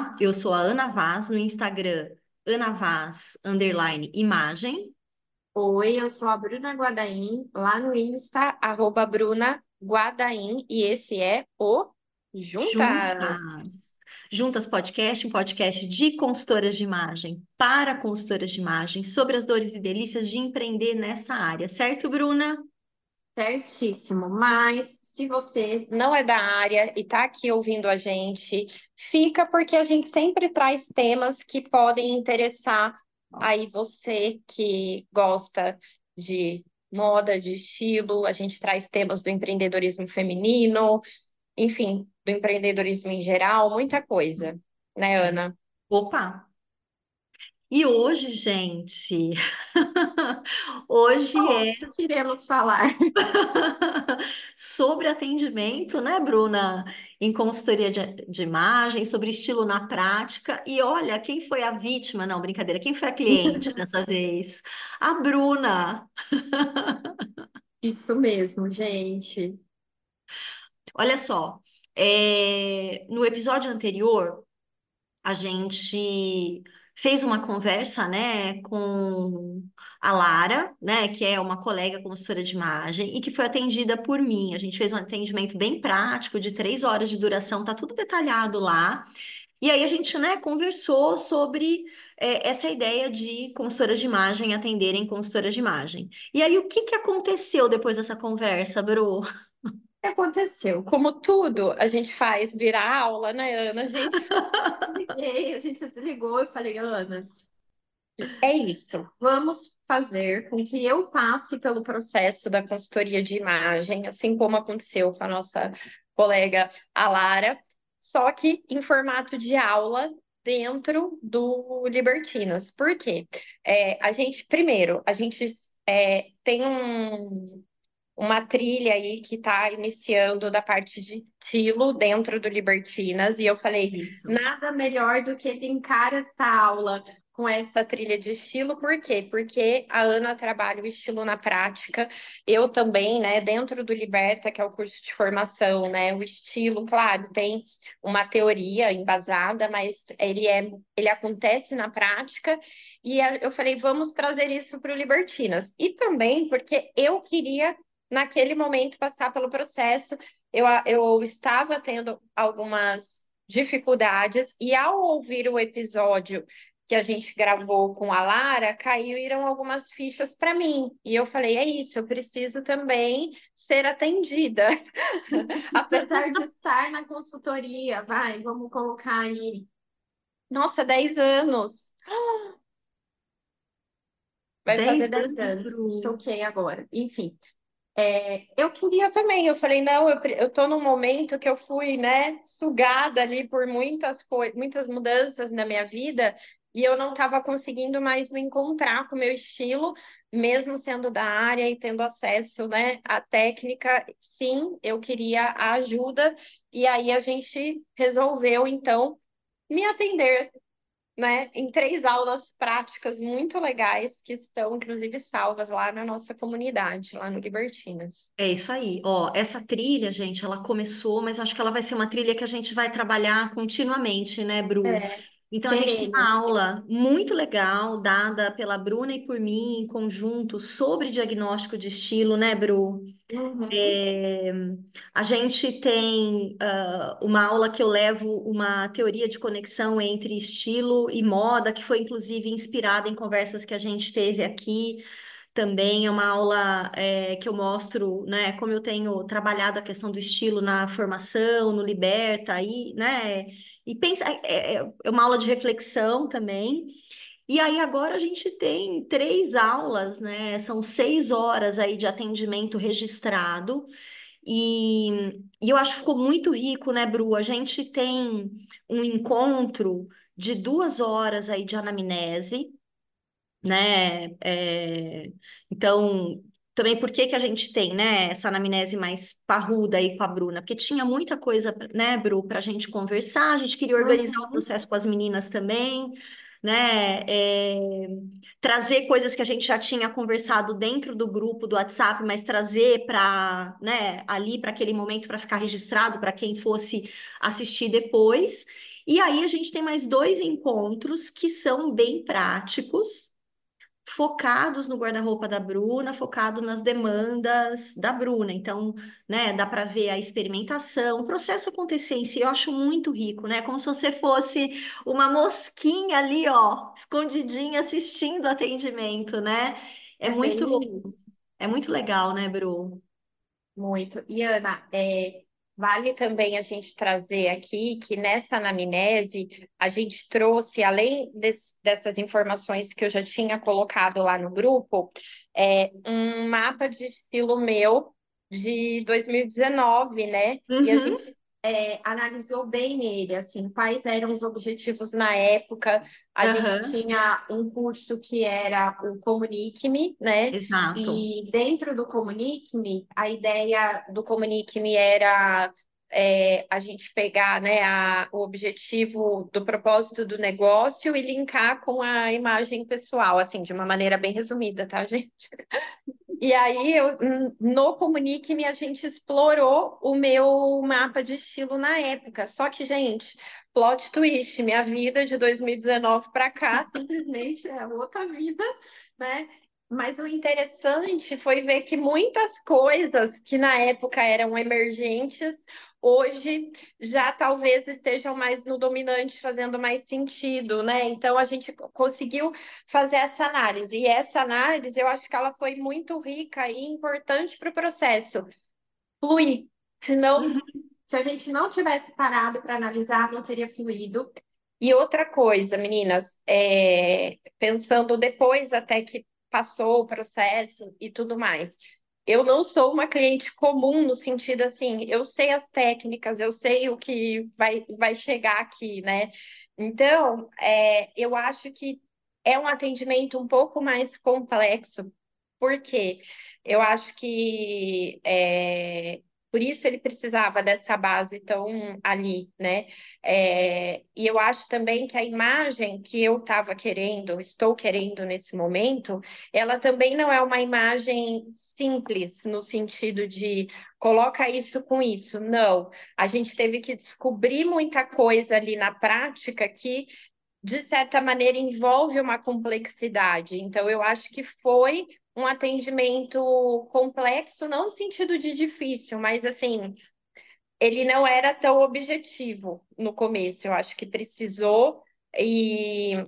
Olá, eu sou a Ana Vaz no Instagram, Ana Vaz, _imagem. Oi, eu sou a Bruna Guadaim, lá no Insta, @Bruna Guadaim, e esse é o Juntas. Juntas. Juntas Podcast, um podcast de consultoras de imagem para consultoras de imagem sobre as dores e delícias de empreender nessa área, certo, Bruna? Certíssimo, mas se você não é da área e está aqui ouvindo a gente, fica porque a gente sempre traz temas que podem interessar aí você que gosta de moda, de estilo, a gente traz temas do empreendedorismo feminino, enfim, do empreendedorismo em geral, muita coisa, né, Ana? Opa! E hoje, gente, hoje Oh, é o que iremos falar? sobre atendimento, né, Bruna? Em consultoria de imagem, sobre estilo na prática. E olha, quem foi a vítima? Não, brincadeira, quem foi a cliente dessa vez? A Bruna. Isso mesmo, gente. Olha só, no episódio anterior, a gente fez uma conversa, né, com a Lara, né, que é uma colega consultora de imagem e que foi atendida por mim. A gente fez um atendimento bem prático, de 3 horas de duração, tá tudo detalhado lá. E aí a gente, né, conversou sobre essa ideia de consultoras de imagem atenderem consultoras de imagem. E aí, o que que aconteceu depois dessa conversa, Bru? O que aconteceu? Como tudo a gente faz virar aula, né, Ana? A gente desligou e falei, Ana, é isso. Vamos fazer com que eu passe pelo processo da consultoria de imagem, assim como aconteceu com a nossa colega a Lara, só que em formato de aula dentro do Libertinas. Por quê? Primeiro, a gente tem uma trilha aí que está iniciando da parte de estilo dentro do Libertinas, e eu falei, Isso. nada melhor do que linkar essa aula com essa trilha de estilo, por quê? Porque a Ana trabalha o estilo na prática, eu também, né, dentro do Liberta, que é o curso de formação, né, o estilo, claro, tem uma teoria embasada, mas ele acontece na prática, eu falei, vamos trazer isso para o Libertinas, e também porque eu queria naquele momento passar pelo processo. Eu estava tendo algumas dificuldades, e ao ouvir o episódio que a gente gravou com a Lara, caíram algumas fichas para mim. E eu falei: é isso, eu preciso também ser atendida. Apesar de estar na consultoria, vamos colocar aí. Nossa, 10 anos. Vai fazer 10 10 anos, anos. Bru. Choquei agora. Enfim. Eu queria também, eu falei, não, eu tô num momento que eu fui, né, sugada ali por muitas mudanças na minha vida, e eu não estava conseguindo mais me encontrar com o meu estilo, mesmo sendo da área e tendo acesso, né, à técnica. Sim, eu queria a ajuda, e aí a gente resolveu, então, me atender, né, em 3 aulas práticas muito legais que estão, inclusive, salvas lá na nossa comunidade, lá no Libertinas. É isso aí. Ó, essa trilha, gente, ela começou, mas eu acho que ela vai ser uma trilha que a gente vai trabalhar continuamente, né, Bru? É, Então, a gente tem uma perene. aula muito legal dada pela Bruna e por mim em conjunto sobre diagnóstico de estilo, né, Bru? Uhum. É, a gente tem uma aula que eu levo uma teoria de conexão entre estilo e moda, que foi inclusive inspirada em conversas que a gente teve aqui. Também é uma aula que eu mostro, né, como eu tenho trabalhado a questão do estilo na formação, no Liberta, aí, né, e pensa, é uma aula de reflexão também. E aí agora a gente tem 3 aulas, né, são 6 horas aí de atendimento registrado, e eu acho que ficou muito rico, né, Bru? A gente tem um encontro de 2 horas aí de anamnese, né? Então, também por que que a gente tem, né, essa anamnese mais parruda aí com a Bruna? Porque tinha muita coisa, né, Bru, para a gente conversar, a gente queria organizar o Uhum. processo com as meninas também. né? Trazer coisas que a gente já tinha conversado dentro do grupo do WhatsApp, mas trazer para, né, ali para aquele momento para ficar registrado para quem fosse assistir depois. E aí a gente tem mais dois encontros que são bem práticos, focados no guarda-roupa da Bruna, focado nas demandas da Bruna. Então, né, dá para ver a experimentação, o processo acontecer em si, eu acho muito rico, né? Como se você fosse uma mosquinha ali, ó, escondidinha assistindo o atendimento, né? É É muito, bem isso. é muito legal, né, Bru? Muito. E, Ana, vale também a gente trazer aqui que nessa anamnese a gente trouxe, além dessas informações que eu já tinha colocado lá no grupo, um mapa de estilo meu de 2019, né? E a Uhum, gente analisou bem ele, assim, quais eram os objetivos na época. A gente aham, tinha um curso que era o Comunique-me, né? exato. E dentro do Comunique-me, a ideia do Comunique-me era a gente pegar, né, o objetivo do propósito do negócio e linkar com a imagem pessoal, assim, de uma maneira bem resumida, tá, gente? E aí, no Comunique-me, a gente explorou o meu mapa de estilo na época. Só que, gente, plot twist, minha vida de 2019 para cá simplesmente é outra vida, né? Mas o interessante foi ver que muitas coisas que na época eram emergentes, hoje já talvez estejam mais no dominante, fazendo mais sentido, né? Então a gente conseguiu fazer essa análise. E essa análise, eu acho que ela foi muito rica e importante para o processo fluir. Senão, Uhum. se a gente não tivesse parado para analisar, não teria fluído. E outra coisa, meninas, pensando depois até que passou o processo e tudo mais. Eu não sou uma cliente comum no sentido assim, eu sei as técnicas, eu sei o que vai chegar aqui, né? Então, eu acho que é um atendimento um pouco mais complexo, porque eu acho que por isso ele precisava dessa base tão ali, né? E eu acho também que a imagem que eu estava querendo, estou querendo nesse momento, ela também não é uma imagem simples, no sentido de coloca isso com isso. Não, a gente teve que descobrir muita coisa ali na prática que, de certa maneira, envolve uma complexidade. Então, eu acho que foi um atendimento complexo, não no sentido de difícil, mas assim ele não era tão objetivo no começo. Eu acho que precisou ir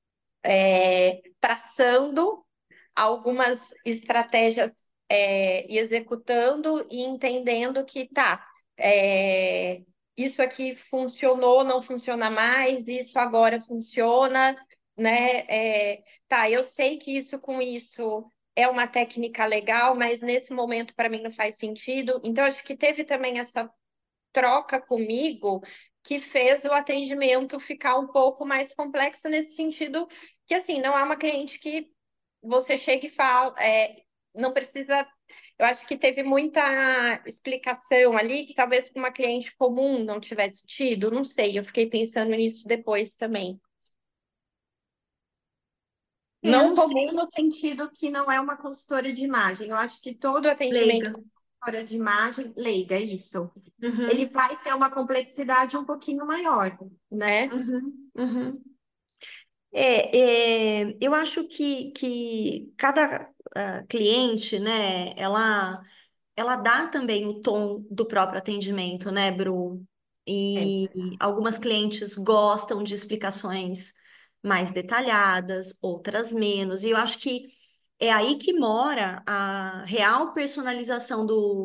traçando algumas estratégias e executando e entendendo que tá, isso aqui funcionou, não funciona mais, isso agora funciona, né? Tá, eu sei que isso com isso é uma técnica legal, mas nesse momento para mim não faz sentido. Então, acho que teve também essa troca comigo que fez o atendimento ficar um pouco mais complexo nesse sentido que, assim, não é uma cliente que você chega e fala, não precisa. Eu acho que teve muita explicação ali que talvez com uma cliente comum não tivesse tido, não sei, eu fiquei pensando nisso depois também. Não Não sei, comum no sentido que não é uma consultora de imagem. Eu acho que todo atendimento leiga. com consultora de imagem, leiga, isso. Ele Uhum, vai ter uma complexidade um pouquinho maior, né? uhum, uhum. Eu acho que cada cliente, né, ela dá também o tom do próprio atendimento, né, Bru? É. E algumas clientes gostam de explicações mais detalhadas, outras menos. E eu acho que é aí que mora a real personalização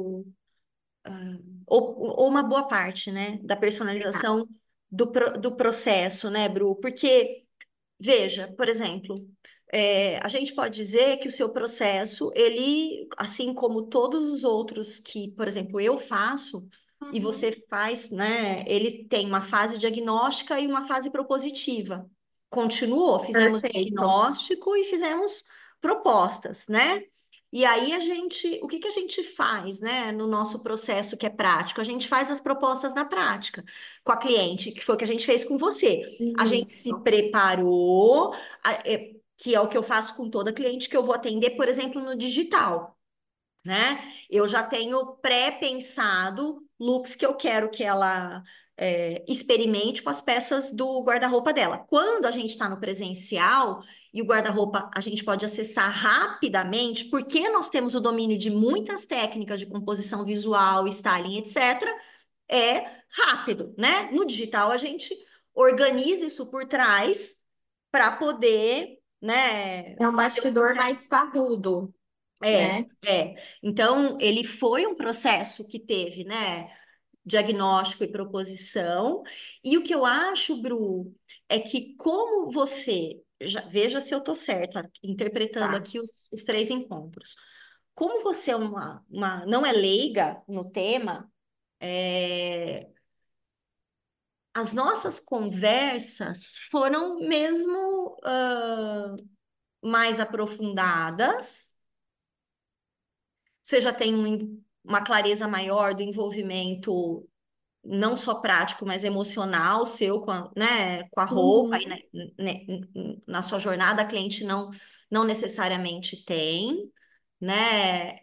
ou uma boa parte, né, da Verdade. personalização do processo, né, Bru? Porque veja, por exemplo, a gente pode dizer que o seu processo, ele, assim como todos os outros que, por exemplo, eu faço e Uhum. você faz, né? Ele tem uma fase diagnóstica e uma fase propositiva. Continuou, fizemos Perfeito. diagnóstico e fizemos propostas, né? E aí o que que a gente faz, né, no nosso processo que é prático? A gente faz as propostas na prática com a cliente, que foi o que a gente fez com você. A gente se Isso. preparou, que é o que eu faço com toda cliente que eu vou atender, por exemplo, no digital, né? Eu já tenho pré-pensado looks que eu quero que ela experimente com as peças do guarda-roupa dela. Quando a gente está no presencial e o guarda-roupa a gente pode acessar rapidamente, porque nós temos o domínio de muitas técnicas de composição visual, styling, etc., é rápido, né? No digital a gente organiza isso por trás para poder, né, É um fazer o bastidor processo. mais parrudo, É, né? é. Então, ele foi um processo que teve, né, diagnóstico e proposição. E o que eu acho, Bru, é que como você, veja se eu tô certa, interpretando Tá. aqui os três encontros. Como você é não é leiga no tema, é, as nossas conversas foram mesmo mais aprofundadas. Você já tem uma clareza maior do envolvimento, não só prático, mas emocional seu com né, com a roupa e Uhum. né, na sua jornada, a cliente não necessariamente tem, né?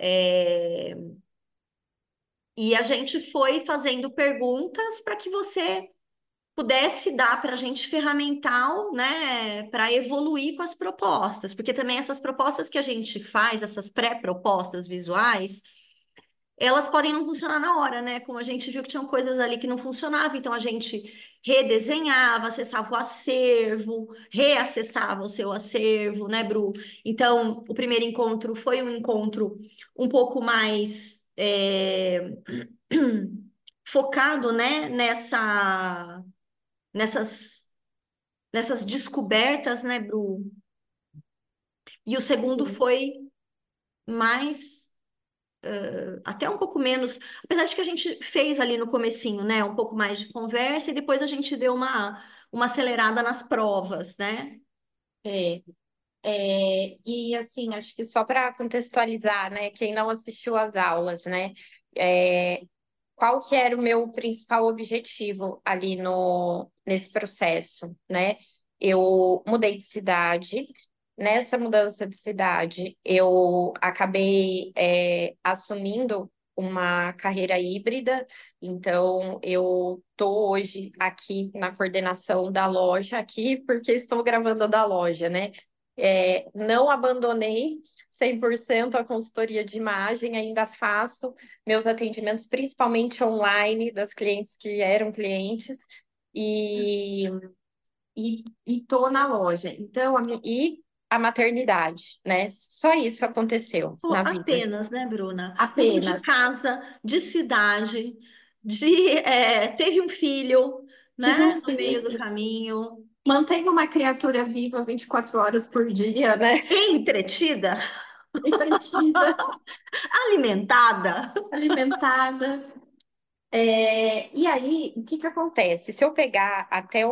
E a gente foi fazendo perguntas para que você pudesse dar para a gente ferramental, né, para evoluir com as propostas, porque também essas propostas que a gente faz, essas pré-propostas visuais, elas podem não funcionar na hora, né? Como a gente viu que tinham coisas ali que não funcionavam, então a gente redesenhava, acessava o acervo, reacessava o seu acervo, né, Bru? Então, o primeiro encontro foi um encontro um pouco mais focado, né, nessas, nessas descobertas, né, Bru? E o segundo foi mais até um pouco menos, apesar de que a gente fez ali no comecinho, né, um pouco mais de conversa e depois a gente deu uma acelerada nas provas, né? É. E assim, acho que só para contextualizar, né, quem não assistiu às aulas, né, é, qual que era o meu principal objetivo ali no nesse processo, né? Eu mudei de cidade. Nessa mudança de cidade, eu acabei assumindo uma carreira híbrida. Então, eu estou hoje aqui na coordenação da loja aqui, porque estou gravando da loja, né? Não abandonei 100% a consultoria de imagem, ainda faço meus atendimentos, principalmente online, das clientes que eram clientes, e tô na loja. Então, e a maternidade, né? Só isso aconteceu Só na vida. apenas, né, Bruna? Mudou de Apenas. casa, de cidade, teve um filho, Tive um né, no meio do filho. caminho. Mantenho uma criatura viva 24 horas por dia, né? Entretida, Entretida, alimentada. alimentada. E aí, o que que acontece? Se eu pegar até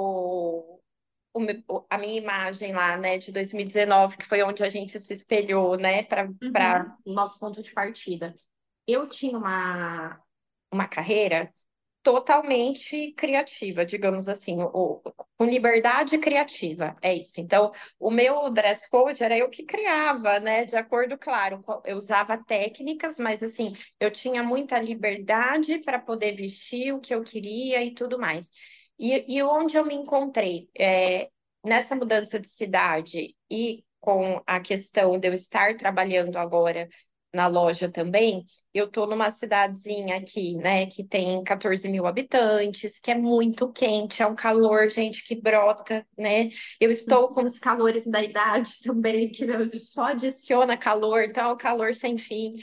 a minha imagem lá, né, de 2019, que foi onde a gente se espelhou, né, para Uhum. o nosso ponto de partida. Eu tinha uma carreira totalmente criativa, digamos assim, com liberdade criativa, é isso. Então, o meu dress code era eu que criava, né, de acordo, claro, eu usava técnicas, mas assim, eu tinha muita liberdade para poder vestir o que eu queria e tudo mais. E onde eu me encontrei? Nessa mudança de cidade e com a questão de eu estar trabalhando agora na loja também, eu tô numa cidadezinha aqui, né, que tem 14 mil habitantes, que é muito quente, é um calor, gente, que brota, né? Eu estou com os calores da idade também, que só adiciona calor, então é o calor sem fim.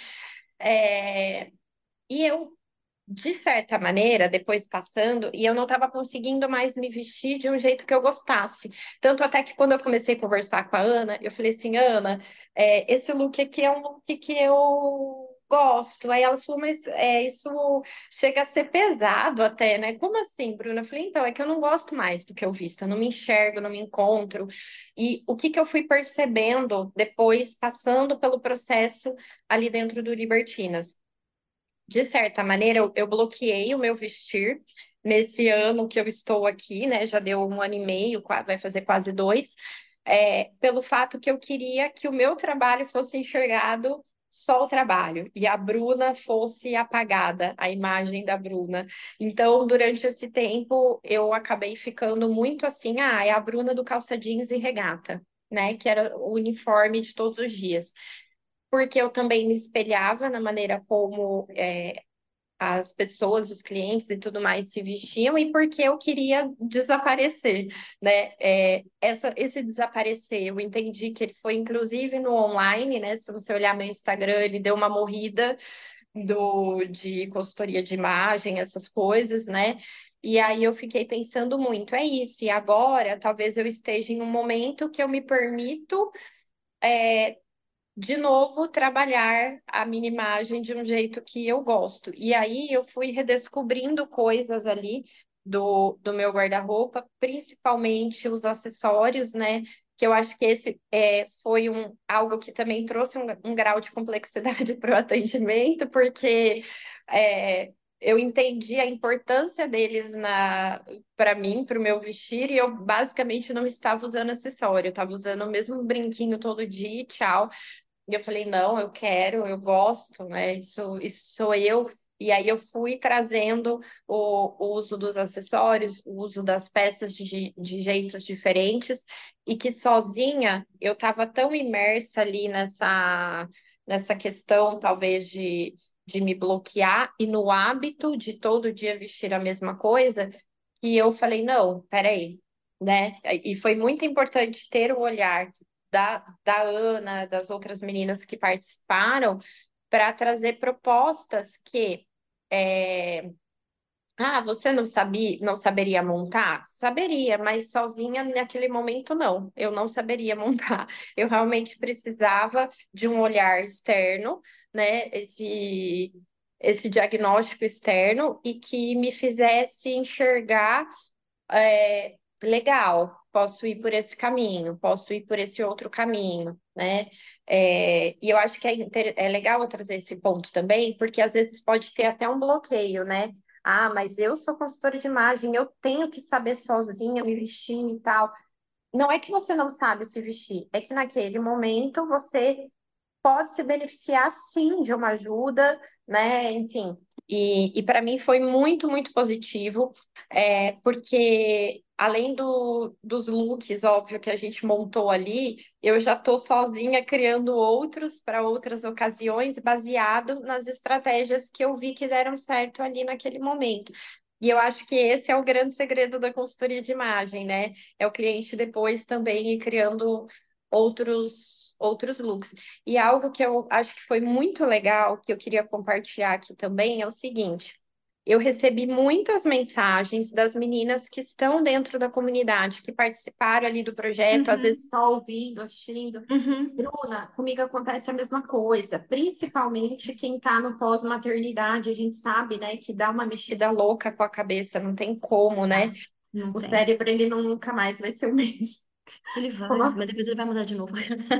E eu, de certa maneira, depois passando, e eu não estava conseguindo mais me vestir de um jeito que eu gostasse. Tanto até que quando eu comecei a conversar com a Ana, eu falei assim, Ana, esse look aqui é um look que eu gosto. Aí ela falou, mas isso chega a ser pesado até, né? Como assim, Bruna? Eu falei, então, é que eu não gosto mais do que eu visto, eu não me enxergo, não me encontro. E o que que eu fui percebendo depois, passando pelo processo ali dentro do Libertinas? De certa maneira, eu bloqueei o meu vestir nesse ano que eu estou aqui, né? Já deu um ano e meio, vai fazer quase dois, pelo fato que eu queria que o meu trabalho fosse enxergado só o trabalho e a Bruna fosse apagada, a imagem da Bruna. Então, durante esse tempo, eu acabei ficando muito assim, é a Bruna do calça jeans e regata, né? Que era o uniforme de todos os dias porque eu também me espelhava na maneira como as pessoas, os clientes e tudo mais se vestiam e porque eu queria desaparecer, né? Esse desaparecer, eu entendi que ele foi inclusive no online, né? Se você olhar meu Instagram, ele deu uma morrida de consultoria de imagem, essas coisas, né? E aí eu fiquei pensando muito, é isso. E agora, talvez eu esteja em um momento que eu me permito de novo, trabalhar a minha imagem de um jeito que eu gosto. E aí eu fui redescobrindo coisas ali do meu guarda-roupa, principalmente os acessórios, né? Que eu acho que esse foi algo que também trouxe um grau de complexidade para o atendimento, porque eu entendi a importância deles para mim, para o meu vestir, e eu basicamente não estava usando acessório, eu estava usando o mesmo brinquinho todo dia, e tchau. E eu falei, não, eu quero, eu gosto, né? Isso sou eu. E aí eu fui trazendo o uso dos acessórios, o uso das peças de jeitos diferentes, e que sozinha eu estava tão imersa ali nessa questão, talvez, de me bloquear e no hábito de todo dia vestir a mesma coisa, que eu falei, não, peraí, né? E foi muito importante ter o olhar da Ana, das outras meninas que participaram, para trazer propostas que você não sabia, não saberia montar? Saberia, mas sozinha naquele momento não. Eu não saberia montar. Eu realmente precisava de um olhar externo, né? Esse diagnóstico externo e que me fizesse enxergar legal, posso ir por esse caminho, posso ir por esse outro caminho, né? E eu acho que é legal eu trazer esse ponto também, porque às vezes pode ter até um bloqueio, né? Ah, mas eu sou consultora de imagem, eu tenho que saber sozinha me vestir e tal. Não é que você não sabe se vestir, é que naquele momento você pode se beneficiar sim de uma ajuda, né? Enfim, e para mim foi muito, muito positivo, porque além dos looks, óbvio, que a gente montou ali, eu já estou sozinha criando outros para outras ocasiões, baseado nas estratégias que eu vi que deram certo ali naquele momento. E eu acho que esse é o grande segredo da consultoria de imagem, né? É o cliente depois também ir criando outros looks. E algo que eu acho que foi muito legal, que eu queria compartilhar aqui também, é o seguinte: eu recebi muitas mensagens das meninas que estão dentro da comunidade, que participaram ali do projeto, às vezes Uhum, só ouvindo, assistindo. uhum. Bruna, comigo acontece a mesma coisa, principalmente quem está no pós-maternidade, a gente sabe, né, que dá uma mexida louca com a cabeça, não tem como, né? Ah, não O tem. cérebro, ele nunca mais vai ser o mesmo. Ele vai, mas depois ele vai mudar de novo.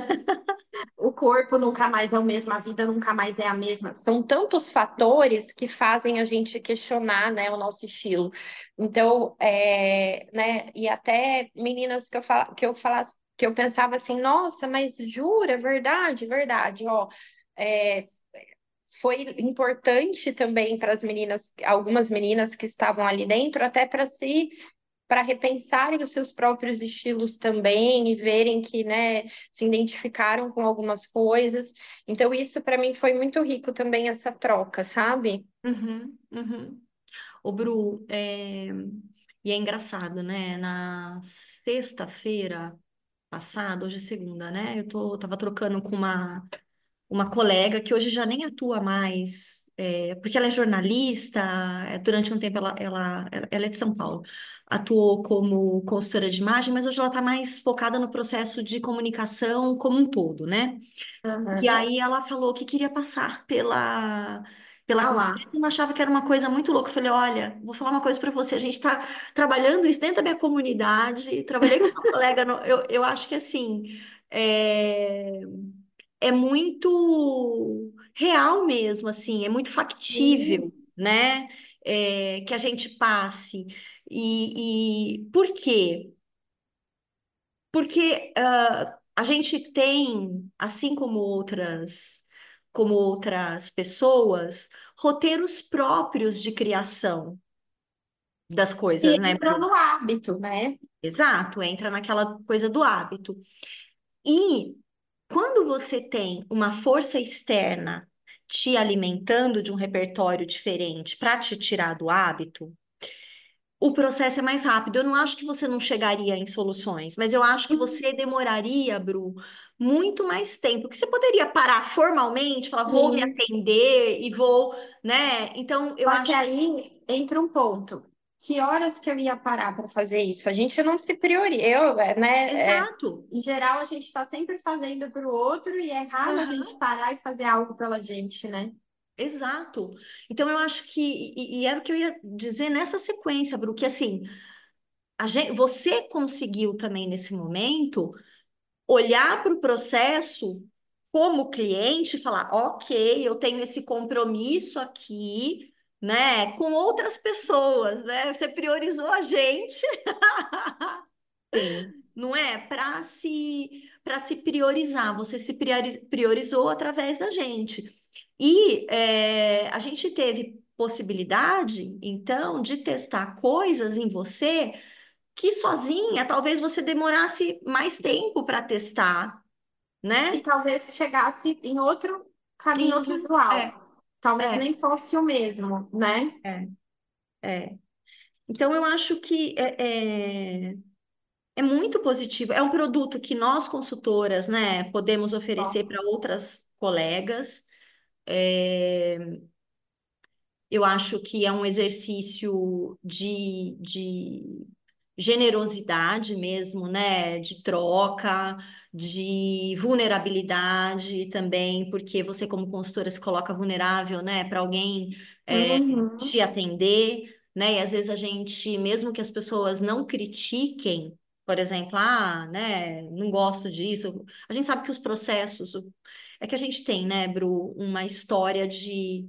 O corpo nunca mais é o mesmo, a vida nunca mais é a mesma. São tantos fatores que fazem a gente questionar, né, o nosso estilo. Então, né, e até meninas que eu pensava assim, nossa, mas jura, verdade, verdade, ó. É, foi importante também para as meninas, algumas meninas que estavam ali dentro, até para repensarem os seus próprios estilos também e verem que, né, se identificaram com algumas coisas. Então, isso para mim foi muito rico também, essa troca, sabe? Uhum, uhum. Ô, Bru, e é engraçado, né? Na sexta-feira passada, hoje é segunda, né? Tava trocando com uma colega que hoje já nem atua mais porque ela é jornalista, durante um tempo ela é de São Paulo, atuou como consultora de imagem, mas hoje ela está mais focada no processo de comunicação como um todo, né? E Aham. aí ela falou que queria passar pela Ah consultoria, lá. eu achava que era uma coisa muito louca. Eu falei, olha, vou falar uma coisa para você, a gente está trabalhando isso dentro da minha comunidade, trabalhei com uma colega, eu acho que assim, é, é muito real mesmo, assim, é muito factível, Sim. né? Que a gente passe. E por quê? Porque a gente tem, assim como outras pessoas, roteiros próprios de criação das E coisas, né, entrou Bru? no hábito, né? Exato, entra naquela coisa do hábito. E quando você tem uma força externa te alimentando de um repertório diferente para te tirar do hábito, o processo é mais rápido. Eu não acho que você não chegaria em soluções, mas eu acho que você demoraria, Bru, muito mais tempo. Porque você poderia parar formalmente, falar, vou me Sim. atender e vou, né? Então, eu Só que acho. aí entra um ponto. Que horas que eu ia parar para fazer isso? A gente não se prioriza. Eu, Exato. em geral, a gente está sempre fazendo para o outro e é raro a gente Aham, parar e fazer algo pela gente, né? exato. Então, eu acho que. E era o que eu ia dizer nessa sequência, Bru, que assim, você conseguiu também nesse momento olhar para o processo como cliente e falar, ok, eu tenho esse compromisso aqui, né, com outras pessoas, né? Você priorizou a gente, Sim. não é? Para se priorizar, você se priorizou através da gente. E a gente teve possibilidade, então, de testar coisas em você que sozinha talvez você demorasse mais tempo para testar, E né? talvez chegasse em outro Em caminho outros. visual. Talvez É, nem fosse o mesmo, né? é, é. Então, eu acho que é muito positivo. É um produto que nós, consultoras, né, podemos oferecer Ó. para outras colegas. Eu acho que é um exercício de generosidade mesmo, né? De troca, de vulnerabilidade também, porque você, como consultora, se coloca vulnerável, né? Para alguém te Uhum. atender, né? E às vezes a gente, mesmo que as pessoas não critiquem, por exemplo, né? Não gosto disso. A gente sabe que os processos. É que a gente tem, né, Bru, uma história de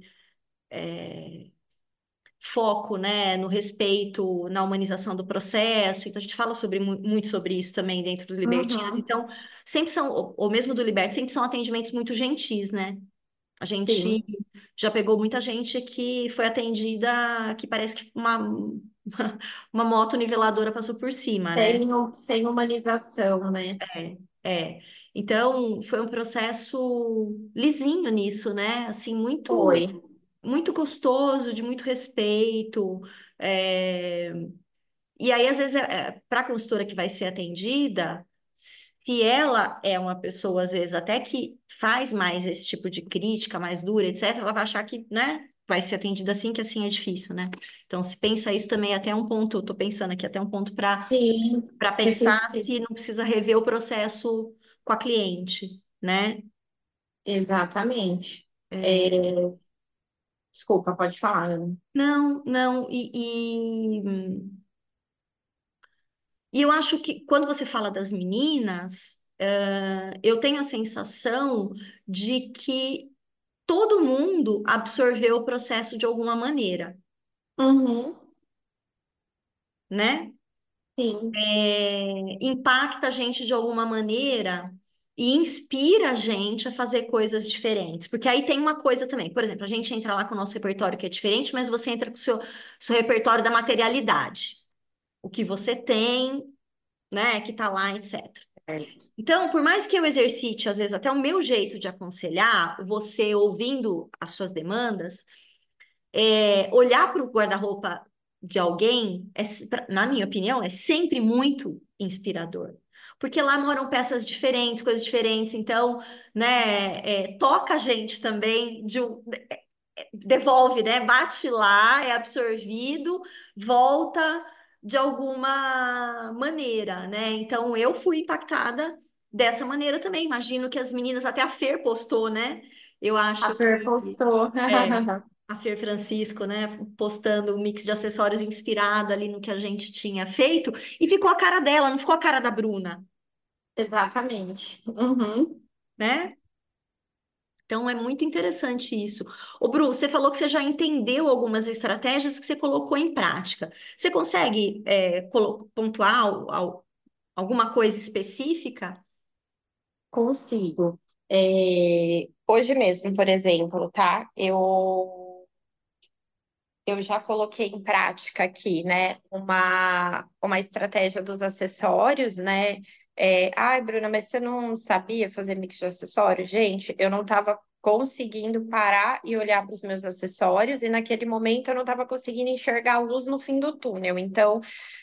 foco, né, no respeito, na humanização do processo. Então, a gente fala muito sobre isso também dentro do Libertinas. Uhum. Então, sempre são, ou mesmo do Liberty, sempre são atendimentos muito gentis, né? A gente Sim. já pegou muita gente que foi atendida, que parece que uma moto niveladora passou por cima, né? Sem humanização, né? É. Então, foi um processo lisinho nisso, né? Assim, Foi. muito gostoso, de muito respeito. é, E aí, às vezes, para a consultora que vai ser atendida, se ela é uma pessoa, às vezes, até que faz mais esse tipo de crítica, mais dura, etc., ela vai achar que, né, vai ser atendida assim, que assim é difícil, né? Então, se pensa isso também, até um ponto, eu tô pensando aqui, até um ponto Sim, para pensar refletir. se não precisa rever o processo com a cliente, né? Exatamente. É, É, desculpa, pode falar, Ana. não, não, e eu acho que quando você fala das meninas, eu tenho a sensação de que todo mundo absorveu o processo de alguma maneira, Uhum, né? sim. Impacta a gente de alguma maneira e inspira a gente a fazer coisas diferentes. Porque aí tem uma coisa também, por exemplo, a gente entra lá com o nosso repertório que é diferente, mas você entra com o seu repertório da materialidade. O que você tem, né, que tá lá, etc. Certo. Então, por mais que eu exercite, às vezes, até o meu jeito de aconselhar, você ouvindo as suas demandas, olhar para o guarda-roupa de alguém, na minha opinião, é sempre muito inspirador. Porque lá moram peças diferentes, coisas diferentes, então, né, toca a gente também devolve, né? Bate lá, é absorvido, volta de alguma maneira, né? Então eu fui impactada dessa maneira também. Imagino que as meninas, até a Fer postou, né? Eu A acho Fer que postou. é a Fer Francisco, né? Postando um mix de acessórios inspirado ali no que a gente tinha feito, e ficou a cara dela, não ficou a cara da Bruna, Exatamente. Uhum. né? Então é muito interessante isso. Ô, Bru, você falou que você já entendeu algumas estratégias que você colocou em prática. Você consegue pontuar alguma coisa específica? Consigo. Hoje mesmo, por exemplo, tá? Eu já coloquei em prática aqui, né, uma estratégia dos acessórios, né? Ai, Bruna, mas você não sabia fazer mix de acessórios? Gente, eu não estava conseguindo parar e olhar para os meus acessórios, e naquele momento eu não estava conseguindo enxergar a luz no fim do túnel. Então,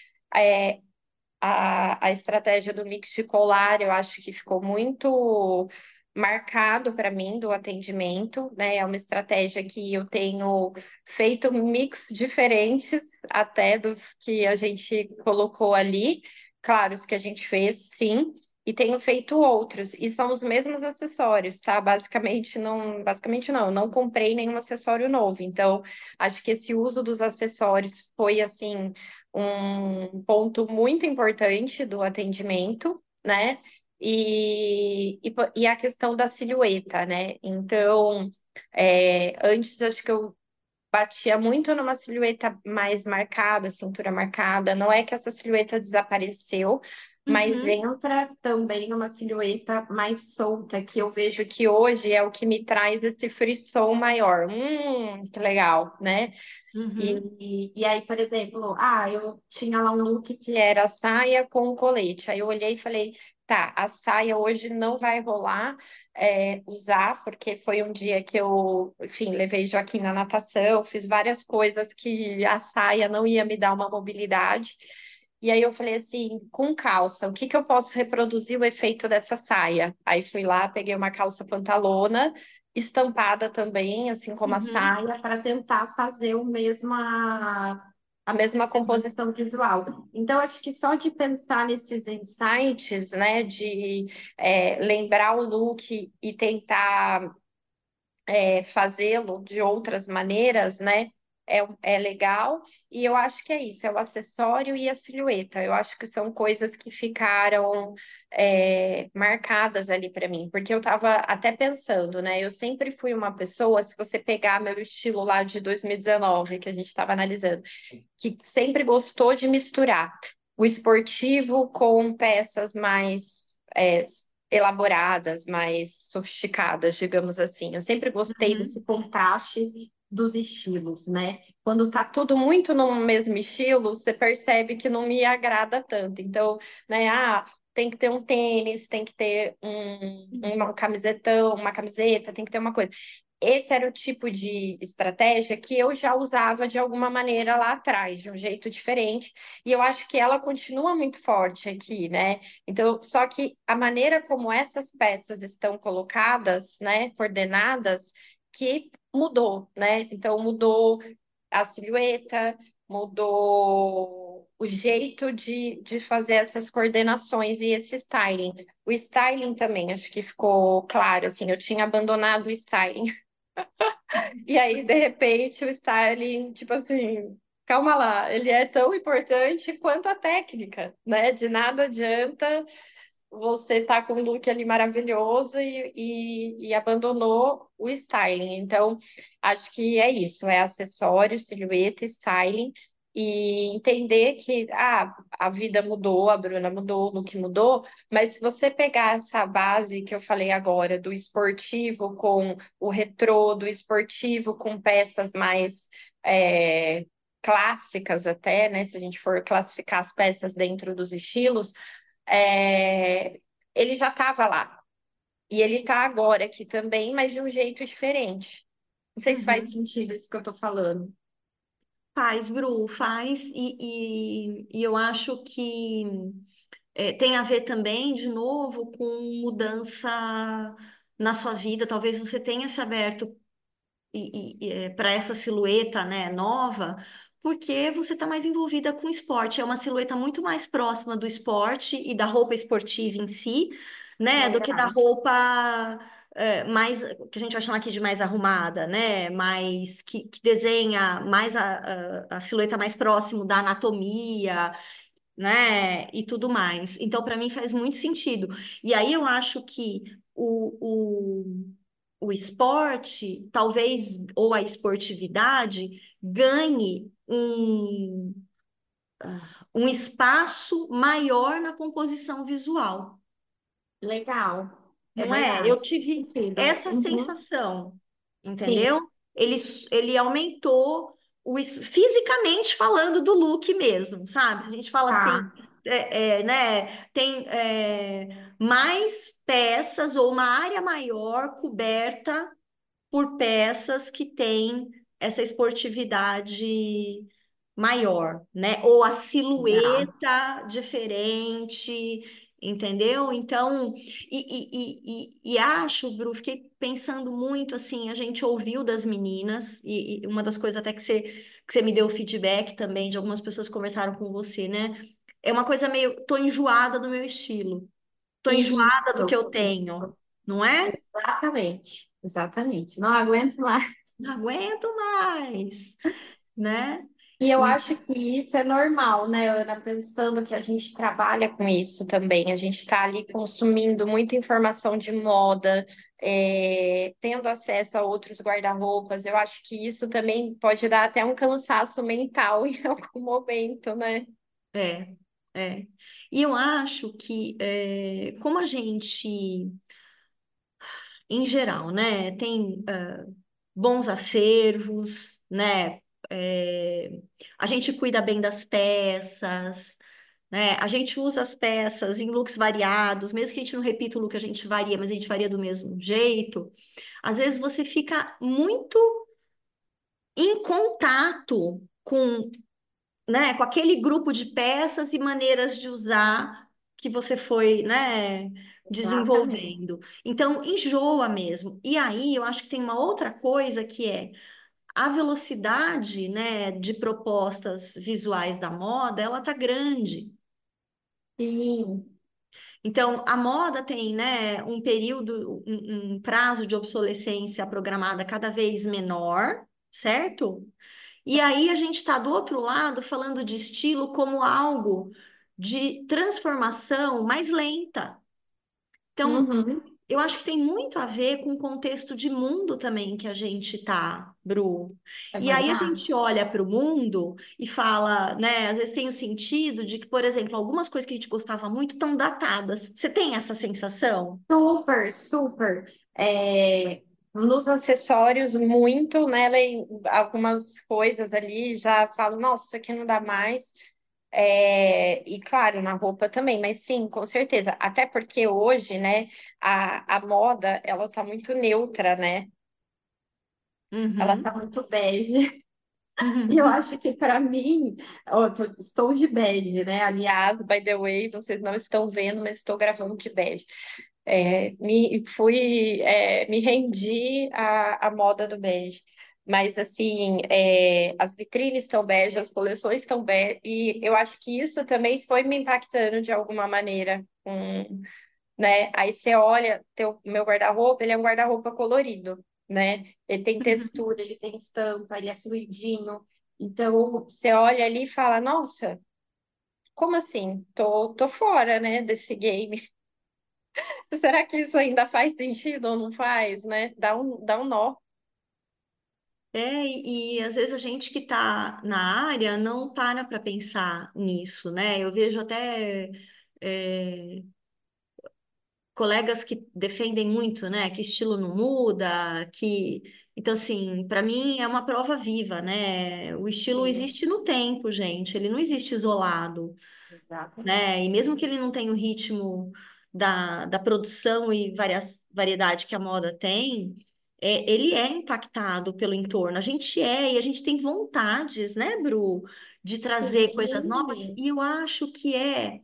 a estratégia do mix de colar, eu acho que ficou muito marcado para mim do atendimento, né? É uma estratégia que eu tenho feito mix diferentes até dos que a gente colocou ali. Claro, os que a gente fez, sim. E tenho feito outros, e são os mesmos acessórios, tá? Basicamente não, eu não comprei nenhum acessório novo. Então, acho que esse uso dos acessórios foi assim um ponto muito importante do atendimento, né? E a questão da silhueta, né? Então, antes acho que eu batia muito numa silhueta mais marcada, cintura marcada. Não é que essa silhueta desapareceu, mas Uhum, entra também numa silhueta mais solta, que eu vejo que hoje é o que me traz esse frisson maior. Que legal, né? uhum, E aí, por exemplo, eu tinha lá um look que era saia com colete. Aí eu olhei e falei, tá, a saia hoje não vai rolar usar, porque foi um dia que eu, enfim, levei Joaquim na natação, fiz várias coisas que a saia não ia me dar uma mobilidade. E aí eu falei assim, com calça, o que que eu posso reproduzir o efeito dessa saia? Aí fui lá, peguei uma calça pantalona estampada também, assim como a uhum. saia, para tentar fazer a mesma composição visual. Então, acho que só de pensar nesses insights, né, de lembrar o look e tentar fazê-lo de outras maneiras, né? É legal, e eu acho que é isso, é o acessório e a silhueta. Eu acho que são coisas que ficaram marcadas ali para mim, porque eu estava até pensando, né? Eu sempre fui uma pessoa, se você pegar meu estilo lá de 2019, que a gente estava analisando, que sempre gostou de misturar o esportivo com peças mais elaboradas, mais sofisticadas, digamos assim. Eu sempre gostei desse Uhum. contraste dos estilos, né? Quando tá tudo muito no mesmo estilo, você percebe que não me agrada tanto. Então, né, tem que ter um tênis, tem que ter uma camisetão, uma camiseta, tem que ter uma coisa. Esse era o tipo de estratégia que eu já usava de alguma maneira lá atrás, de um jeito diferente, e eu acho que ela continua muito forte aqui, né? Então, só que a maneira como essas peças estão colocadas, né, coordenadas, que mudou, né? Então, mudou a silhueta, mudou o jeito de fazer essas coordenações e esse styling. O styling também, acho que ficou claro, assim, eu tinha abandonado o styling. E aí, de repente, o styling, tipo assim, calma lá, ele é tão importante quanto a técnica, né? De nada adianta você tá com um look ali maravilhoso e abandonou o styling. Então, acho que é isso, é acessório, silhueta, styling. E entender que a vida mudou, a Bruna mudou, o look mudou, mas se você pegar essa base que eu falei agora, do esportivo com o retrô, do esportivo com peças mais clássicas até, né? Se a gente for classificar as peças dentro dos estilos, é, ele já estava lá. E ele está agora aqui também, mas de um jeito diferente. Não sei se faz Uhum. sentido isso que eu estou falando. Faz, Bru, faz, e eu acho que tem a ver também, de novo, com mudança na sua vida. Talvez você tenha se aberto para essa silhueta, né, nova, porque você está mais envolvida com o esporte. É uma silhueta muito mais próxima do esporte e da roupa esportiva em si, né, do que da Verdade. roupa mais que a gente vai chamar aqui de mais arrumada, né, mais que desenha mais a silhueta mais próximo da anatomia, né, e tudo mais. Então, para mim faz muito sentido. E aí eu acho que o esporte, talvez, ou a esportividade, ganhe um espaço maior na composição visual, Legal. É não é? Eu verdade. tive Faz sentido. essa Uhum. sensação, Sim, entendeu? Ele, ele aumentou fisicamente falando do look mesmo, sabe? Se a gente fala assim, tá. né, tem mais peças ou uma área maior coberta por peças que têm essa esportividade maior, né? Ou a Legal. silhueta diferente, entendeu? Então, e acho, Bru, fiquei pensando muito assim, a gente ouviu das meninas, e uma das coisas até que você me deu feedback também, de algumas pessoas que conversaram com você, né? É uma coisa meio, tô enjoada do meu estilo, tô enjoada do que Isso, eu tenho, isso. não é? Exatamente. Exatamente. Não aguento mais. Não aguento mais, né? E eu E acho que isso é normal, né, Ana? Pensando que a gente trabalha com isso também, a gente está ali consumindo muita informação de moda, tendo acesso a outros guarda-roupas. Eu acho que isso também pode dar até um cansaço mental em algum momento, né? é, é. E eu acho que, como a gente, em geral, né, tem bons acervos, né, é, a gente cuida bem das peças, né, a gente usa as peças em looks variados, mesmo que a gente não repita o look, a gente varia, mas a gente varia do mesmo jeito. Às vezes você fica muito em contato com, né, com aquele grupo de peças e maneiras de usar que você foi, né, Exatamente. desenvolvendo. Então, enjoa mesmo. E aí, eu acho que tem uma outra coisa que é a velocidade, né, de propostas visuais da moda, ela tá grande. Sim, Então, a moda tem, né, um período, um prazo de obsolescência programada cada vez menor, certo? E aí a gente está do outro lado falando de estilo como algo de transformação mais lenta. Então, uhum, eu acho que tem muito a ver com o contexto de mundo também que a gente tá, Bru. é E aí a verdade. gente olha para o mundo e fala, né? Às vezes tem o sentido de que, por exemplo, algumas coisas que a gente gostava muito estão datadas. Você tem essa sensação? Super, super. Nos acessórios, muito, né? Algumas coisas ali já falo, nossa, isso aqui não dá mais. E claro, na roupa também, mas sim, com certeza. Até porque hoje, né, a moda, ela tá muito neutra, né? Ela tá Uhum. muito bege. E eu acho que para mim, estou de bege, né? Aliás, by the way, vocês não estão vendo, mas estou gravando de bege. Me rendi à moda do bege. Mas, assim, as vitrines estão bege, as coleções estão bege, e eu acho que isso também foi me impactando de alguma maneira, né? Aí você olha, meu guarda-roupa, ele é um guarda-roupa colorido, né? Ele tem textura, ele tem estampa, ele é fluidinho. Então, você olha ali e fala, nossa, como assim? Tô fora, né, desse game. Será que isso ainda faz sentido ou não faz, né? Dá um nó. E às vezes a gente que está na área não para pensar nisso, né? Eu vejo até é, colegas que defendem muito, né? Que estilo não muda, que então assim, para mim é uma prova viva, né? O estilo Sim, existe no tempo, gente. Ele não existe isolado, né? E exatamente. mesmo que ele não tenha o ritmo da produção e variedade que a moda tem, ele é impactado pelo entorno. A gente e a gente tem vontades, né, Bru, de trazer coisas novas, Sim. e eu acho que é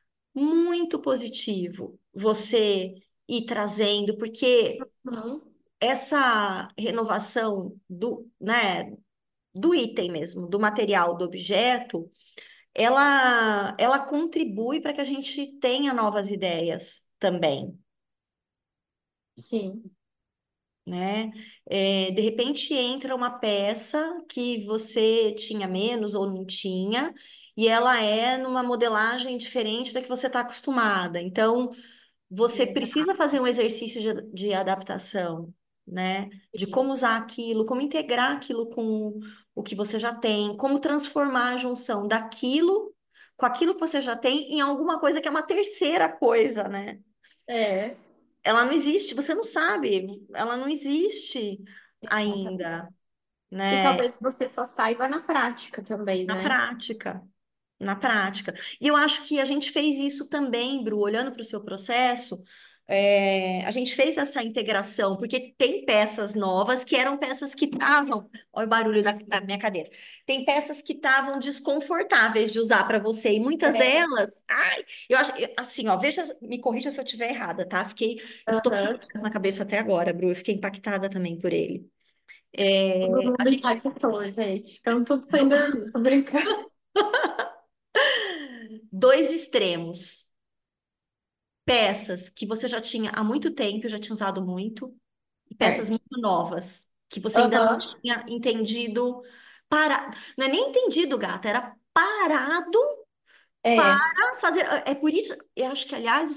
muito positivo você ir trazendo, porque Uhum. essa renovação do, né, do item mesmo, do material, do objeto, ela contribui para que a gente tenha novas ideias também, Sim, né? De repente entra uma peça que você tinha menos ou não tinha, e ela é numa modelagem diferente da que você está acostumada. Então, você precisa exato. fazer um exercício de adaptação, né? De como usar aquilo, como integrar aquilo com o que você já tem, como transformar a junção daquilo com aquilo que você já tem em alguma coisa que é uma terceira coisa, né? É, Ela não existe, você não sabe, ela não existe exatamente. ainda, E né? talvez você só saiba na prática também, Na né? prática. Na prática. E eu acho que a gente fez isso também, Bru, olhando para o seu processo, a gente fez essa integração, porque tem peças novas que eram peças que estavam, olha o barulho da minha cadeira, tem peças que estavam desconfortáveis de usar para você, e muitas É, delas, ai, eu acho, assim, ó, veja, me corrija se eu estiver errada, tá? Eu tô com aham. isso na cabeça até agora, Bru, eu fiquei impactada também por ele. É, Todo a mundo gente, impactou, gente. Ficando tudo sem dormir, tô brincando. dois extremos. Peças que você já tinha há muito tempo, já tinha usado muito, e peças Certo. muito novas, que você ainda não Aham. tinha entendido, para, não é nem entendido, gata, era parado É. para fazer. É por isso, eu acho que, aliás,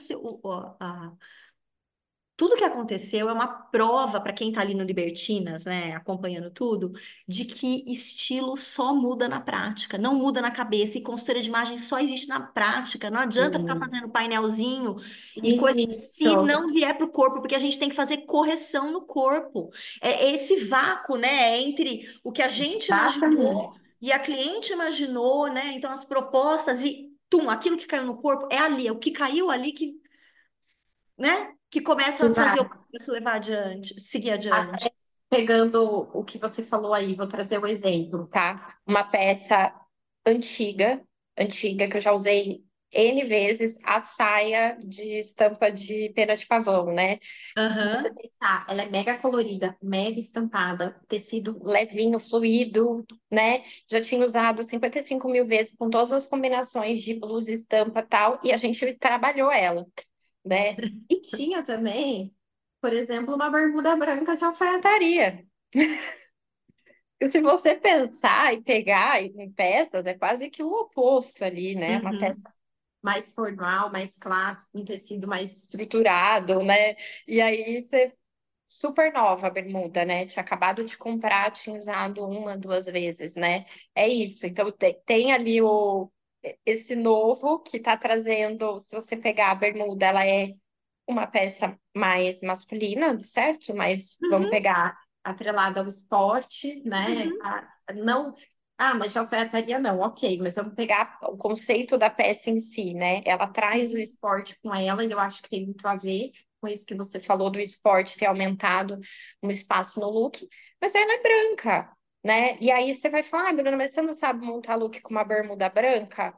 tudo que aconteceu é uma prova para quem está ali no Libertinas, né, acompanhando tudo, de que estilo só muda na prática, não muda na cabeça, e consultoria de imagem só existe na prática. Não adianta ficar Sim. fazendo painelzinho e coisa se Isso. não vier para o corpo, porque a gente tem que fazer correção no corpo. É esse vácuo, né, entre o que a gente imaginou Exatamente. e a cliente imaginou, né? Então as propostas e tum, aquilo que caiu no corpo é ali, é o que caiu ali que, né? Que começa a fazer o Exato. processo levar adiante, seguir adiante. Até pegando o que você falou aí, vou trazer um exemplo, tá? Uma peça antiga, antiga, que eu já usei N vezes, a saia de estampa de pena de pavão, né? Se você Aham, pensar, ela é mega colorida, mega estampada, tecido levinho, fluido, né? Já tinha usado 55 mil vezes com todas as combinações de blusa, estampa e tal, e a gente trabalhou ela, né? E tinha também, por exemplo, uma bermuda branca de alfaiataria. E se você pensar e pegar em peças, é quase que o oposto ali, né? Uma uhum, peça mais formal, mais clássico, um tecido mais estruturado, né? E aí você super nova a bermuda, né? Tinha acabado de comprar, tinha usado uma, duas vezes, né? É isso. Então tem ali esse novo que tá trazendo, se você pegar a bermuda, ela é uma peça mais masculina, certo? Mas vamos uhum, pegar atrelada ao esporte, né? uhum, Não, mas de alfaiataria não, ok, mas vamos pegar o conceito da peça em si, né? Ela traz o uhum, esporte com ela, e eu acho que tem muito a ver com isso que você falou do esporte ter aumentado um espaço no look, mas ela é branca, né? E aí você vai falar, Bruna, mas você não sabe montar look com uma bermuda branca?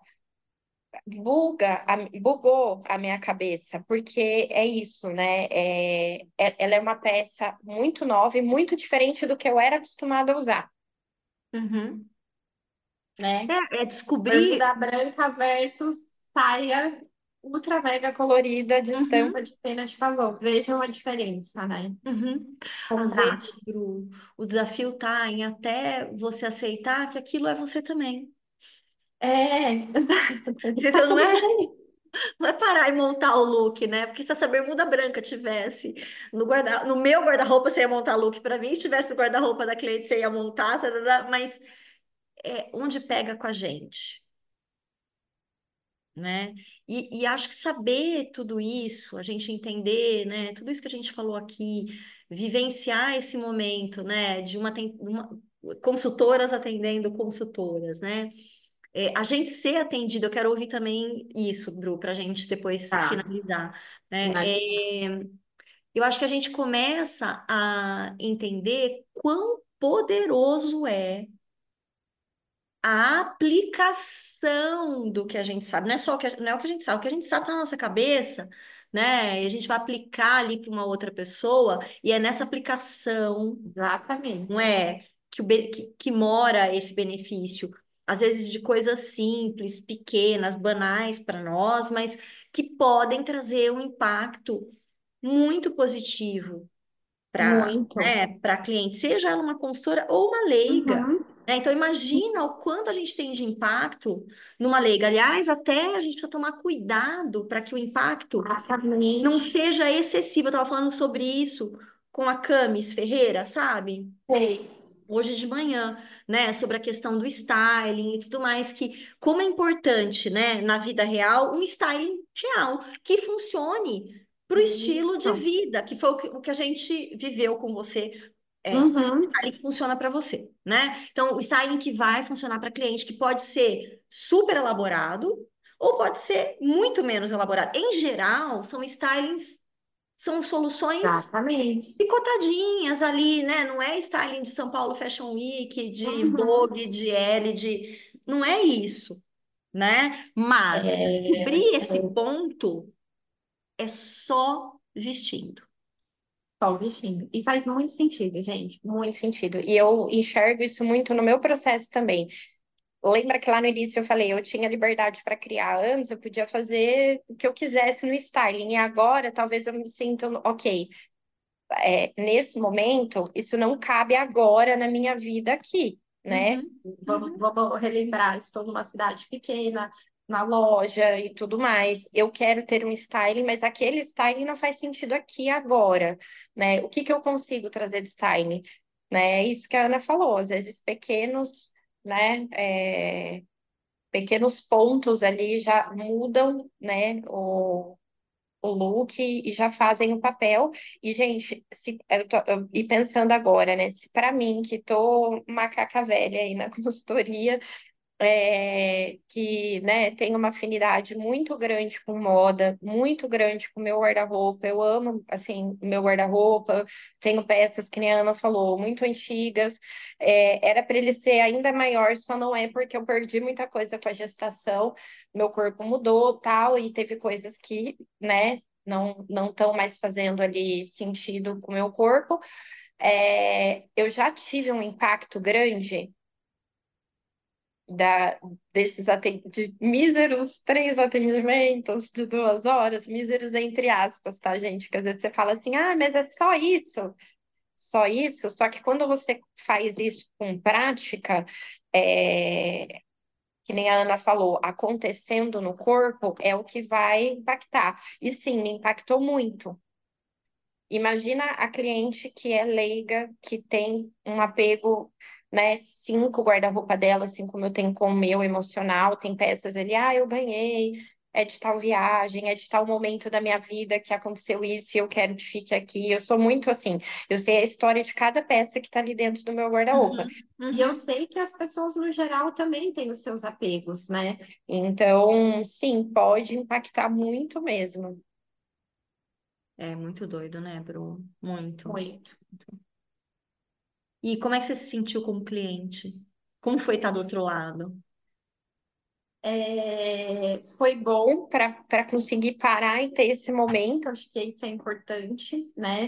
Bugou a minha cabeça, porque é isso, né? Ela é uma peça muito nova e muito diferente do que eu era acostumada a usar, uhum. né? É descobrir. Bermuda branca versus saia ultra mega colorida de estampa Uhum, de pena de pavão. Vejam a diferença, né? uhum. Às vezes, Contraste. o desafio tá em até você aceitar que aquilo é você também. É, exato. Tá Entendeu? tudo bem. Não é parar e montar o look, né? Porque se essa bermuda branca tivesse no meu guarda-roupa, você ia montar look para mim. Se tivesse no guarda-roupa da cliente, você ia montar, tarará, mas onde pega com a gente, né? E acho que saber tudo isso, a gente entender, né? Tudo isso que a gente falou aqui, vivenciar esse momento, né? Consultoras atendendo consultoras, né? A gente ser atendido, eu quero ouvir também isso, Bru, para a gente depois Tá, finalizar, né? finalizar. Eu acho que a gente começa a entender quão poderoso é a aplicação do que a gente sabe. Não é só não é o que a gente sabe, o que a gente sabe está na nossa cabeça, né? E a gente vai aplicar ali para uma outra pessoa, e é nessa aplicação, não Exatamente. é, que mora esse benefício. Às vezes de coisas simples, pequenas, banais para nós, mas que podem trazer um impacto muito positivo para, Muito. né, para cliente, seja ela uma consultora ou uma leiga. Uhum. Né? Então, imagina o quanto a gente tem de impacto numa leiga. Aliás, até a gente precisa tomar cuidado para que o impacto não Exatamente. seja excessivo. Eu estava falando sobre isso com a Camis Ferreira, sabe? Sei. Hoje de manhã, né, sobre a questão do styling e tudo mais, que como é importante, né, na vida real, um styling real, que funcione para o estilo de Isso. vida, que foi o que a gente viveu com você, Uhum. styling que funciona para você, né? Então, o styling que vai funcionar para cliente, que pode ser super elaborado, ou pode ser muito menos elaborado. Em geral, são stylings, são soluções Exatamente. picotadinhas ali, né? Não é styling de São Paulo Fashion Week, de Uhum. Vogue, de Elle, de... Não é isso, né? Mas É, descobrir esse é ponto é só vestindo. só o vestindo. E faz muito sentido, gente. Muito sentido. E eu enxergo isso muito no meu processo também. Lembra que lá no início eu falei, eu tinha liberdade para criar antes, eu podia fazer o que eu quisesse no styling. E agora, talvez eu me sinta, ok, nesse momento, isso não cabe agora na minha vida aqui, né? Uhum, Vamos, uhum. vamos relembrar, estou numa cidade pequena, na loja e tudo mais. Eu quero ter um styling, mas aquele styling não faz sentido aqui agora, né? O que que eu consigo trazer de styling? Né? É isso que a Ana falou, às vezes pequenos, né? Pequenos pontos ali já mudam, né? O look e já fazem o papel. E, gente, e pensando agora, né? Se para mim, que tô macaca velha aí na consultoria, que, né, tem uma afinidade muito grande com moda, muito grande com o meu guarda-roupa. Eu amo, assim, o meu guarda-roupa. Tenho peças, que nem a Ana falou, muito antigas. Era para ele ser ainda maior, só não é porque eu perdi muita coisa com a gestação. Meu corpo mudou, tal, e teve coisas que, né, não estão mais fazendo ali sentido com o meu corpo. Eu já tive um impacto grande da, de míseros 3 atendimentos de 2 horas, míseros entre aspas, tá, gente? Que às vezes você fala assim, ah, mas é só isso. Só que quando você faz isso com prática, é, que nem a Ana falou, acontecendo no corpo, é o que vai impactar. E sim, me impactou muito. Imagina a cliente que é leiga, que tem um apego, né? 5 guarda-roupa dela, assim como eu tenho com o meu emocional, tem peças ali, ah, eu ganhei, é de tal viagem, é de tal momento da minha vida que aconteceu isso e eu quero que fique aqui. Eu sou muito assim, eu sei a história de cada peça que tá ali dentro do meu guarda-roupa. Uhum, E eu uhum. sei que as pessoas, no geral, também têm os seus apegos, né? Então, sim, pode impactar muito mesmo. É muito doido, né, Bru? Muito. Muito. E como é que você se sentiu como cliente? Como foi estar do outro lado? Foi bom para conseguir parar e ter esse momento, acho que isso é importante, né?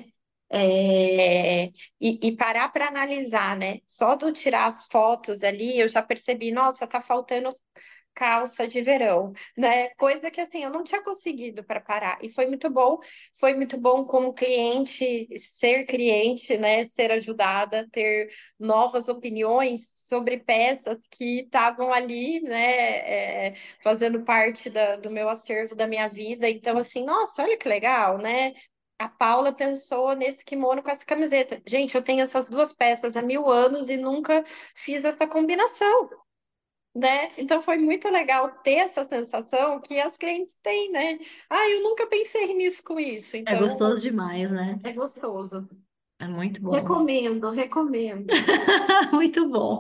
E parar para analisar, né? Só do tirar as fotos ali, eu já percebi, nossa, tá faltando calça de verão, né? Coisa que assim eu não tinha conseguido preparar. E foi muito bom como cliente, ser cliente, né? Ser ajudada, ter novas opiniões sobre peças que estavam ali, né? Fazendo parte do meu acervo da minha vida. Então, assim, nossa, olha que legal, né? A Paula pensou nesse kimono com essa camiseta. Gente, eu tenho essas duas peças há 1000 anos e nunca fiz essa combinação, né? Então foi muito legal ter essa sensação que as clientes têm, né? Ah, eu nunca pensei nisso com isso. É Então gostoso demais, né? é gostoso. É muito bom. Recomendo, recomendo. Muito bom.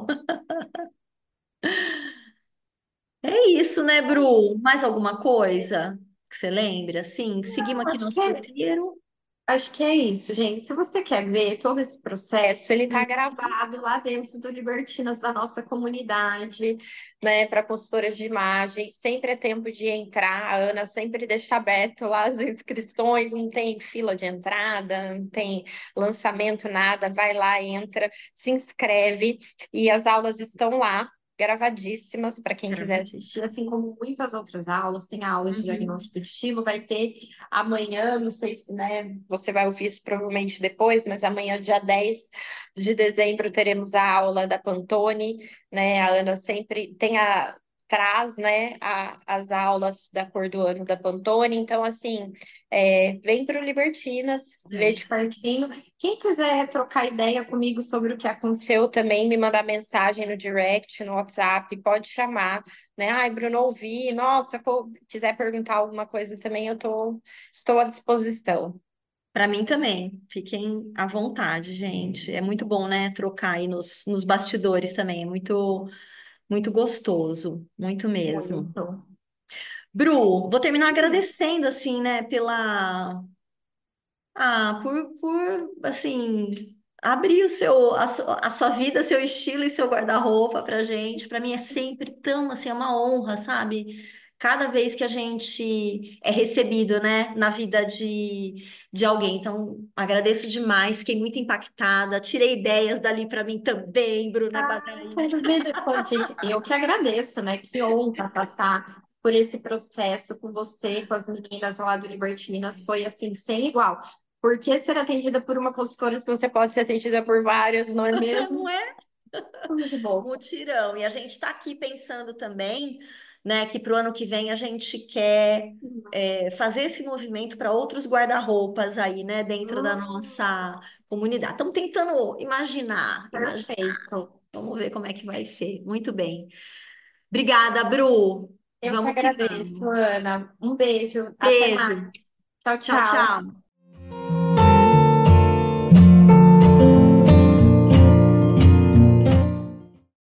É isso, né, Bru? Mais alguma coisa que você lembra? Sim, seguimos aqui Acho nosso que roteiro. Acho que é isso, gente. Se você quer ver todo esse processo, ele está Hum. gravado lá dentro do Libertinas da nossa comunidade, né, para consultoras de imagem. Sempre é tempo de entrar. A Ana sempre deixa aberto lá as inscrições, não tem fila de entrada, não tem lançamento, nada. Vai lá, entra, se inscreve e as aulas estão lá. Gravadíssimas para quem quiser assistir, Gravadíssimo. assim como muitas outras aulas, tem aulas de Uhum. diagnóstico de estilo, vai ter amanhã, não sei se, né, você vai ouvir isso provavelmente depois, mas amanhã, dia 10 de dezembro, teremos a aula da Pantone, né? A Ana sempre traz, né, as aulas da cor do ano da Pantone. Então, assim, vem para o Libertinas, É vê de isso aí. pertinho. Quem quiser trocar ideia comigo sobre o que aconteceu também, me mandar mensagem no direct, no WhatsApp, pode chamar, né? Ai, Bruno, ouvi. Nossa, quiser perguntar alguma coisa também, estou à disposição. Para mim também. Fiquem à vontade, gente. É muito bom, né? Trocar aí nos bastidores também. É muito gostoso. Muito mesmo. Muito. Bru, vou terminar agradecendo, assim, né, assim, abrir a sua vida, seu estilo e seu guarda-roupa pra gente. Pra mim é sempre tão, assim, é uma honra, sabe? Cada vez que a gente é recebido, né, na vida de alguém. Então, agradeço demais, fiquei muito impactada. Tirei ideias dali pra mim também, Bruna Badaí. Quero ver depois, gente. Eu que agradeço, né? Que honra passar por esse processo com você, com as meninas lá do Libertinas. Foi assim, sem igual. Por que ser atendida por uma consultora se você pode ser atendida por várias, não é Não mesmo? é? Tudo de bom. Mutirão. E a gente está aqui pensando também, né, que para o ano que vem a gente quer fazer esse movimento para outros guarda-roupas aí, né, dentro da nossa comunidade. Estamos tentando imaginar. Perfeito. Vamos ver como é que vai ser. Muito bem. Obrigada, Bru. Eu que Vamos que agradeço, vamos. Ana. Um beijo. Até Beijo. mais. Tchau, Tchau, tchau. tchau.